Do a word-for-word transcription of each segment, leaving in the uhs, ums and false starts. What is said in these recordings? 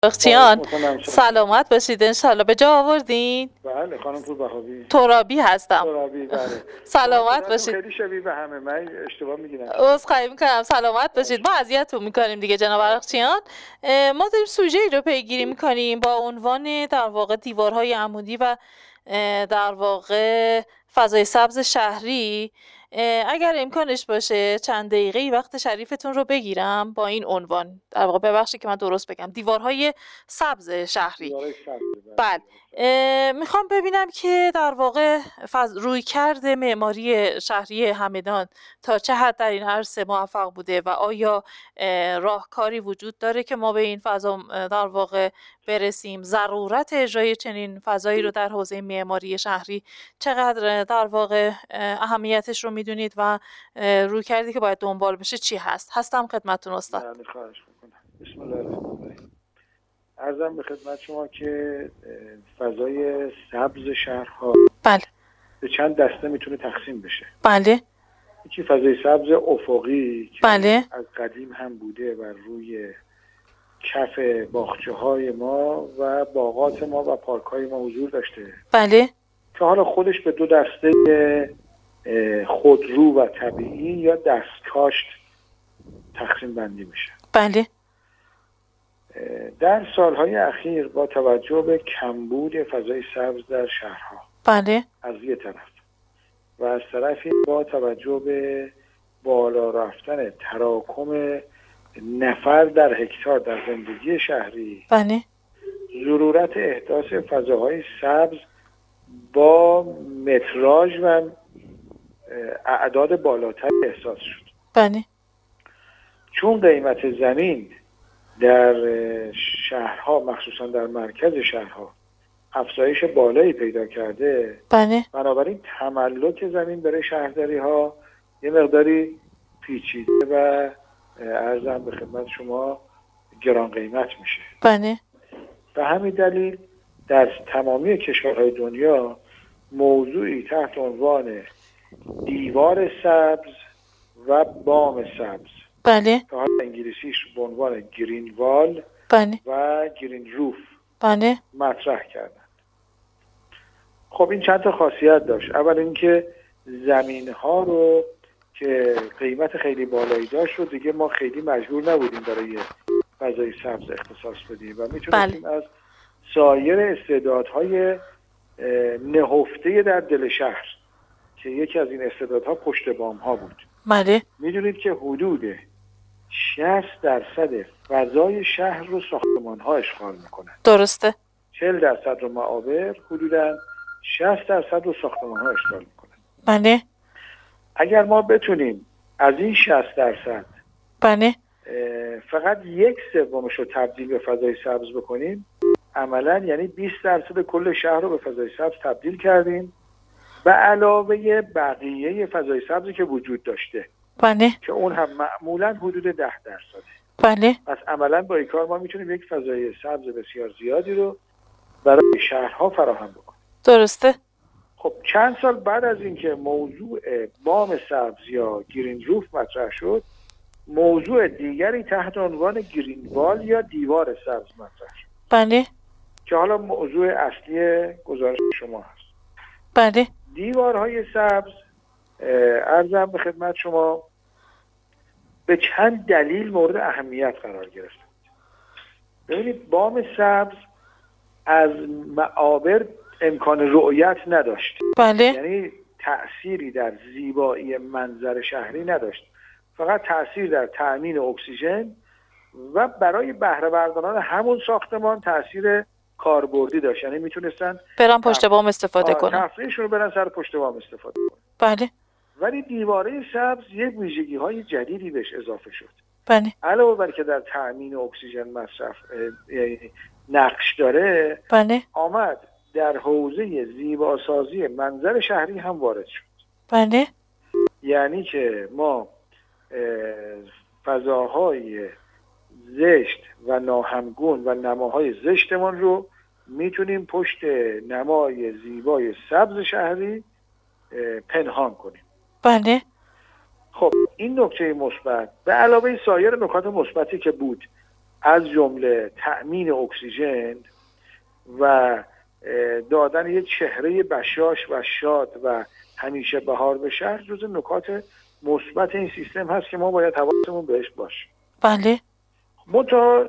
بخچیان سلامت باشید انشالله. به جا آوردین؟ بله خانم پور بهاوی. ترابی هستم. ترابی بله. سلامت باشید. خیلی شبیه به همه، من اشتباه میگیرم. عذرخواهی میکنم. سلامت باشید. ما اذیتتون میکنیم دیگه جناب بخچیان. ما داریم سوژه‌ای رو پیگیری میکنیم با عنوان در واقع دیوارهای عمودی و در واقع فضای سبز شهری. اگر امکانش باشه چند دقیقه‌ای وقت شریفتون رو بگیرم با این عنوان. در واقع ببخشید که من درست بگم، دیوارهای سبز شهری. دیوارهای سبز. بله. میخوام ببینم که در واقع فض... رویکرد معماری شهری همدان تا چه حد در این عرصه موفق بوده و آیا راهکاری وجود داره که ما به این فضا در واقع برسیم. ضرورت اجرای چنین فضایی رو در حوزه معماری شهری چقدر در واقع اهمیتش رو میدونید و رویکردی که باید دنبال بشه چی هست؟ هستم خدمتتون استاد. بله خواهش میکنم. بسم الله الرحمن الرحیم. عرضم به خدمت شما که فضای سبز شهرها بله به چند دسته میتونه تقسیم بشه. بله. یکی فضای سبز افقی که بله. از قدیم هم بوده و روی کف باغچه‌های ما و باغات ما و پارک‌های ما حضور داشته. بله. که حالا خودش به دو دسته خودرو و طبیعی یا دستکاشت تقسیم بندی میشه. بله. در سالهای اخیر با توجه به کمبود فضای سبز در شهرها بله از یه طرف و از طرفی با توجه به بالا رفتن تراکم نفر در هکتار در زندگی شهری، بله، ضرورت احداث فضاهای سبز با متراژ و اعداد بالاتر احساس شد. بله. چون قیمت زمین در شهرها مخصوصا در مرکز شهرها افزایش بالایی پیدا کرده، بله، بنابراین تملک زمین برای شهرداری ها یه مقداری پیچیده و عرضم به خدمت شما گران قیمت میشه. بله. به همین دلیل در تمامی کشورهای دنیا موضوعی تحت عنوان دیوار سبز و بام سبز، بله، که حالا انگلیسیش به عنوان گرین وال بله و گرین روف بله مطرح کردن. خب این چند تا خاصیت داشت. اول اینکه زمین ها رو که قیمت خیلی بالایی داشت رو دیگه ما خیلی مجبور نبودیم برای فضای سبز اختصاص بدیم و میتونستیم بله. از سایر استعدادهای نهفته در دل شهر که یکی از این استعدادها پشت بام ها بود. بله. میدونید که حدود شصت درصد فضای شهر رو ساختمان ها اشغال میکنن. درسته. چهل درصد رو معابر، حدوداً شصت درصد رو ساختمان ها اشغال میکنن. بله. اگر ما بتونیم از این شصت درصد بله فقط یک سومش رو تبدیل به فضای سبز بکنیم، عملاً یعنی بیست درصد کل شهر رو به فضای سبز تبدیل کردیم به علاوه بقیه فضای سبزی که وجود داشته. بله. که اون هم معمولاً حدود ده درصده. بله. پس عملاً با این کار ما میتونیم یک فضای سبز بسیار زیادی رو برای شهرها فراهم بکنیم. درسته. خب چند سال بعد از اینکه موضوع بام سبز یا گرین روف مطرح شد، موضوع دیگری تحت عنوان گرین وال یا دیوار سبز مطرح شد. بله. که حالا موضوع اصلی گزارش شما هست. بله. دیوارهای سبز عرضم به خدمت شما به چند دلیل مورد اهمیت قرار گرفت. ببینید بام سبز از معابر امکان رؤیت نداشت. بله. یعنی تأثیری در زیبایی منظر شهری نداشت، فقط تأثیر در تأمین اکسیژن و برای بهره برداران همون ساختمان تأثیر کاربردی داشت. یعنی میتونستن برن پشت بام استفاده کنن، تفریحشون رو برن سر پشت بام استفاده کنن. بله. ولی دیواره سبز یک ویژگی های جدیدی بهش اضافه شد. بله. علاوه بر که در تأمین اکسیژن مصرف نقش داره، بله. آمد در حوزه زیباسازی منظر شهری هم وارد شد. بله. یعنی که ما فضاهای زشت و ناهمگون و نماهای زشتمان رو میتونیم پشت نمای زیبای سبز شهری پنهان کنیم. بله. خب این نکته مثبت به علاوه سایر نکات مثبتی که بود از جمله تأمین اکسیژن و دادن یه چهره بشاش و شاد و همیشه بهار به شهر جز نکات مثبت این سیستم هست که ما باید حواسمون بهش باشه. بله. منتها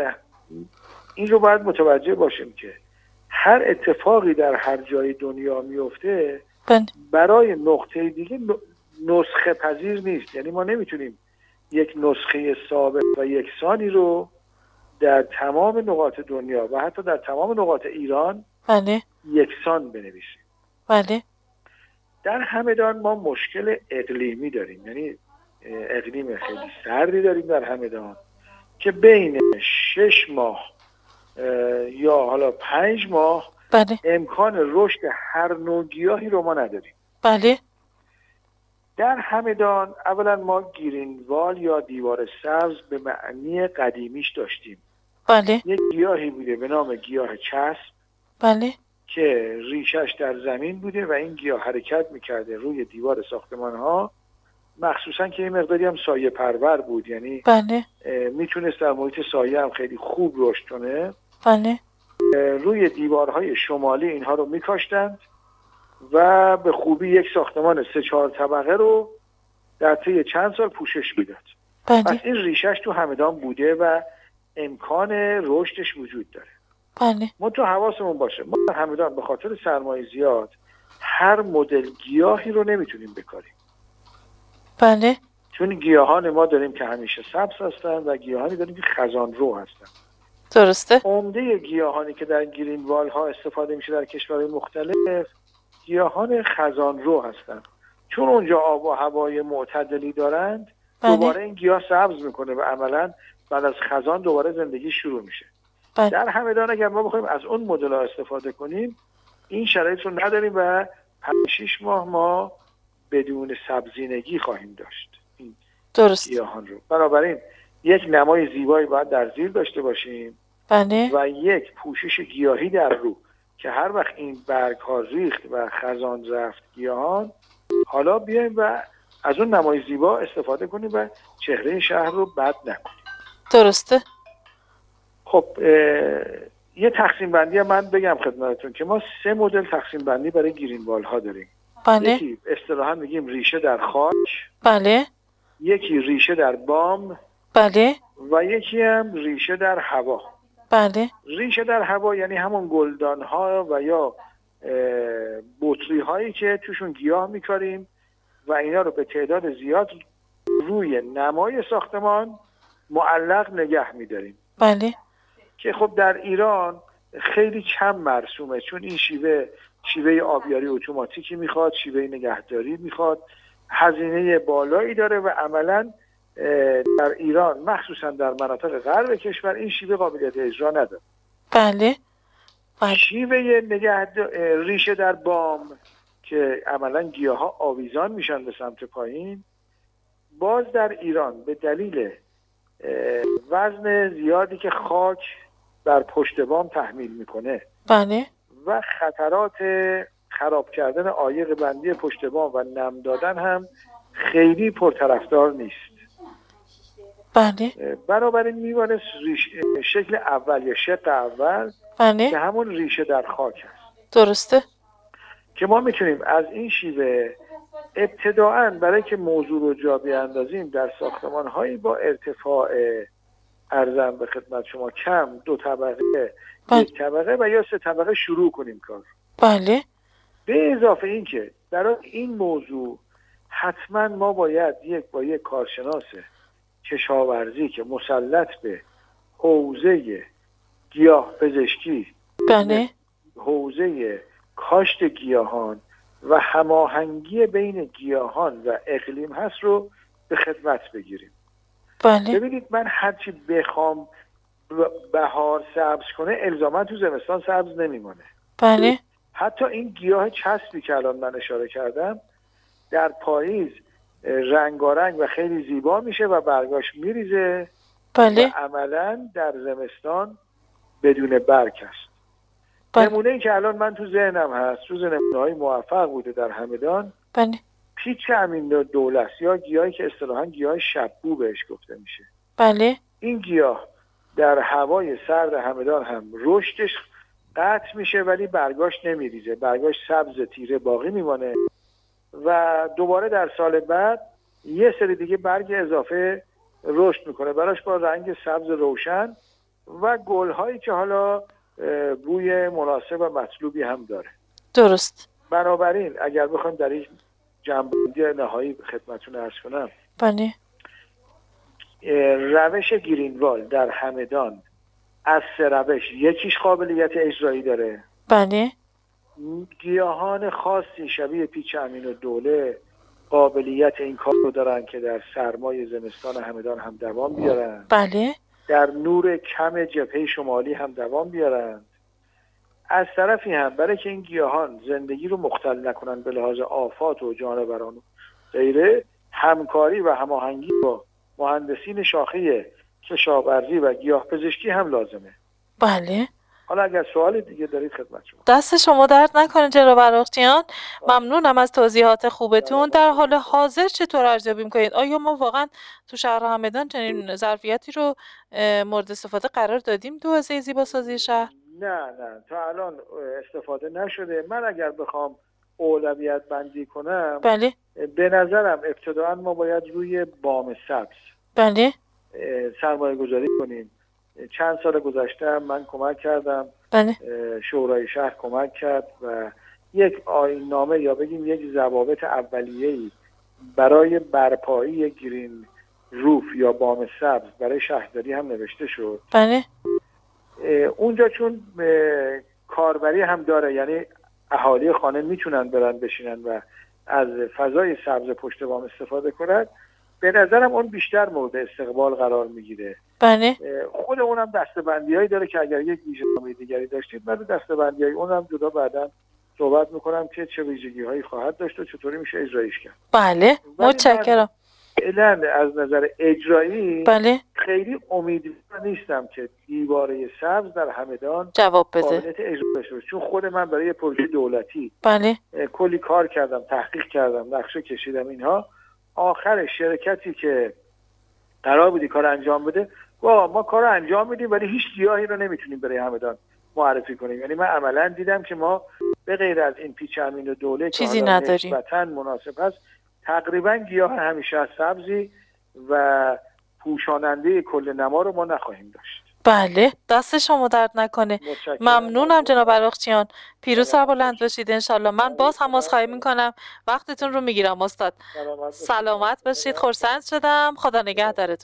این رو باید متوجه باشیم که هر اتفاقی در هر جای دنیا میفته بله. برای نقطه دیگه نسخه پذیر نیست. یعنی ما نمیتونیم یک نسخه ثابت و یکسانی رو در تمام نقاط دنیا و حتی در تمام نقاط ایران بله یکسان بنویسیم. بله. در همدان ما مشکل اقلیمی داریم، یعنی اقلیم خیلی سردی داریم در همدان که بین شش ماه یا حالا پنج ماه بله. امکان رشد هر نوع گیاهی رو ما نداریم. بله. در همدان اولا ما گرینوال یا دیوار سبز به معنی قدیمیش داشتیم. بله. یک گیاهی بوده به نام گیاه چسب. بله. که ریشش در زمین بوده و این گیاه حرکت میکرده روی دیوار ساختمان ها، مخصوصا که این مقداری هم سایه پرور بود، یعنی بله. میتونست در محیط سایه هم خیلی خوب رشد کنه. بله. روی دیوارهای شمالی اینها رو میکاشتند و به خوبی یک ساختمان سه چهار طبقه رو در طی چند سال پوشش میداد. بله. پس این ریشش تو همدان بوده و امکان رشدش وجود داره. بله. ما تو حواسمون باشه ما در همدان به خاطر سرمایه زیاد هر مدل گیاهی رو نمیتونیم بکاریم. بله. چون گیاهان ما داریم که همیشه سبز هستن و گیاهانی داریم که خزان رو هستن. درسته. عمده گیاهانی که در گرین وال ها استفاده میشه در کشورهای مختلف گیاهان خزان رو هستن، چون اونجا آب و هوای معتدلی دارند. بله. دوباره این گیاه سبز میکنه و عملا بعد از خزان دوباره زندگی شروع میشه. بله. در همدان اگر ما بخوایم از اون مدل ها استفاده کنیم این شرایط رو نداریم و پنج شش ماه ما بدون سبزینگی خواهیم داشت این درست گیاهان رو. بنابراین یک نمای زیبایی باید در زیر داشته باشیم. بله. و یک پوشش گیاهی در رو که هر وقت این برگ ها ریخت و خزان رفت گیاهان، حالا بیایم و از اون نمای زیبا استفاده کنیم و چهره شهر رو بد نکنیم. درسته. خب یه تقسیم بندی هم من بگم خدمتتون که ما سه مدل تقسیم بندی برای گرین وال ها داریم. بله. یکی اصطلاحاً میگیم ریشه در خاک. بله. یکی ریشه در بام. بله. و یکی هم ریشه در هوا. بله. ریشه در هوا یعنی همون گلدان ها و یا بطری هایی که توشون گیاه میکاریم و اینا رو به تعداد زیاد روی نمای ساختمان معلق نگه میداریم. بله. که خب در ایران خیلی کم مرسومه، چون این شیوه شیوه آبیاری اتوماتیکی میخواد، شیوه نگهداری میخواد، هزینه بالایی داره و عملاً در ایران مخصوصا در مناطق غرب کشور این شیوه قابلیت اجرا نداره. بله. بله. شیوه نگهداری ریشه در بام که عملاً گیاها آویزان میشن به سمت پایین، باز در ایران به دلیل وزن زیادی که خاک بر پشت بام تحمیل میکنه بله. و خطرات خراب کردن عایق بندی پشت بام و نم دادن هم خیلی پرطرفدار نیست. بله. بنابراین میبانه شکل اول یا شق اول بله. که همون ریشه در خاک هست. درسته. که ما میتونیم از این شیوه ابتداعاً برای که موضوع رو جا بیاندازیم در ساختمان هایی با ارتفاع ارزم به خدمت شما کم دو طبقه، بله. یک طبقه و یا سه طبقه شروع کنیم کار. بله. به اضافه این که برای این موضوع حتما ما باید یک با یک کارشناس کشاورزی که مسلط به حوزه گیاه پزشکی، بله. حوزه کاشت گیاهان و هماهنگی بین گیاهان و اقلیم هست رو به خدمت بگیریم. بله. ببینید من هرچی بخوام بهار سبز کنه الزاما تو زمستان سبز نمیمونه. بله. حتی این گیاه چسبی که الان من اشاره کردم در پاییز رنگارنگ و خیلی زیبا میشه و برگاش میریزه. بله. و عملا در زمستان بدون برگ است. بله. نمونه‌ای که الان من تو ذهنم هست، جز نمونه‌های موفق بوده در همدان، بله. پیچ امین دولت یا گیاهی که اصطلاحاً گیاه شبو بهش گفته میشه. بله. این گیاه در هوای سرد همدان هم رشدش قطع میشه ولی برگاش نمیریزه، برگاش سبز تیره باقی میمانه و دوباره در سال بعد یه سری دیگه برگ اضافه رشد میکنه، براش با رنگ سبز روشن و گلهایی که حالا بوی مناسب و مطلوبی هم داره. درست. بنابراین اگر بخوایم در این جنبندی نهایی خدمتتون عرض کنم، بله. روش گرینوال در همدان از سه روش یکیش قابلیت اجرایی داره. بله. گیاهان خاصی شبیه پیچ امین الدوله قابلیت این کار رو دارن که در سرمای زمستان همدان هم دوام بیارن. بله. در نور کم جبهه شمالی هم دوام بیارن. از طرفی هم برای که این گیاهان زندگی رو مختل نکنن به لحاظ آفات و جانوران و غیره، همکاری و هماهنگی با مهندسین شاخه کشاورزی و گیاه پزشکی هم لازمه. بله. حالا اگر سوال دیگه دارید خدمت شما. دست شما درد نکنه جناب عراقچیان، ممنونم از توضیحات خوبتون. در حال حاضر چطور ارزیابی می‌کنید؟ آیا ما واقعا تو شهر همدان چنین ظرفیتی رو مورد استفاده قرار دادیم تو حوزه زیباسازی شهر؟ نه نه تا الان استفاده نشده. من اگر بخوام اولویت بندی کنم، بله، به نظرم ابتداً ما باید روی بام سبز بله سرمایه گذاری کنیم. چند سال گذشته من کمک کردم، بله، شورای شهر کمک کرد و یک آیین‌نامه یا بگیم یک ضوابط اولیه‌ای برای برپایی گرین روف یا بام سبز برای شهرداری هم نوشته شد. بله. اونجا چون کاربری هم داره، یعنی اهالی خانه میتونن برن بشینن و از فضای سبز پشت بام استفاده کنن، به نظرم اون بیشتر مورد استقبال قرار میگیره. بله. خود اونم دسته‌بندی‌هایی داره که اگر یک ویژگی دیگری داشتید من دسته‌بندی‌های اونم جدا بعداً صحبت میکنم که چه ویژگی‌هایی خواهد داشت و چطوری میشه اجرایش کرد. بله، متشکرم. فعلا از نظر اجرایی بله خیلی امیدوار نیستم که دیواره سبز در همدان جواب بده. قابلیت اجرا بشه، چون خود من برای پروژه دولتی بله کلی کار کردم، تحقیق کردم، نقشه کشیدم. اینها آخر شرکتی که قرار بودی کار انجام بده وا ما کار انجام میدیم ولی هیچ گیاهی رو نمیتونیم برای همدان معرفی کنیم. یعنی من عملا دیدم که ما به غیر از این پیچ امین الدوله چیزی نداریم، نسبتاً مناسب است، تقریبا گیاه همیشه از سبزی و پوشاننده کل نما رو ما نخواهیم داشت. بله، دست شما درد نکنه. ممنونم جناب عراقچیان. پیروز سربلند باشید انشالله. من باز هم عذرخواهی میکنم، وقتتون رو میگیرم استاد. سلامت باشید. خرسند شدم. خدا نگهدارتون.